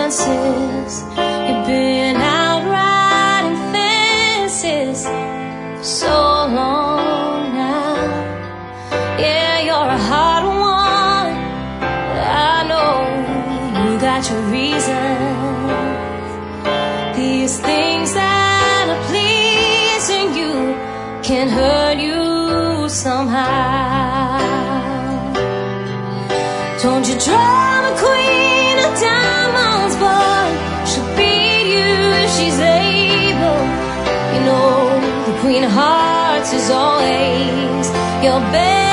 chances. You've been out riding fences for so long now. Yeah, you're a hard one, but I know you got your reasons. These things that are pleasing you can hurt you somehow. Don't you drive a queen of diamonds, but she'll beat you if she's able. You know, the queen of hearts is always your best.